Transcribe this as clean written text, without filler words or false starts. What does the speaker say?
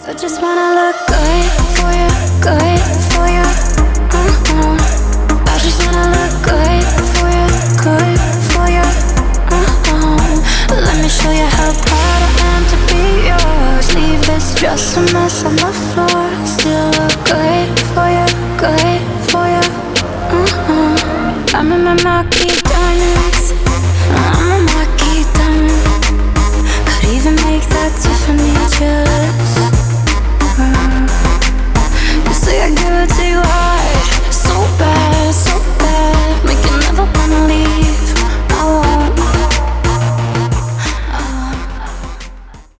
So just wanna look good for you, good for you. I just wanna look good for you, good for you. Let me show you how proud I am to be yours. Leave this dress a mess on the floor. Still look good for you, good for you. I'm in my Mackie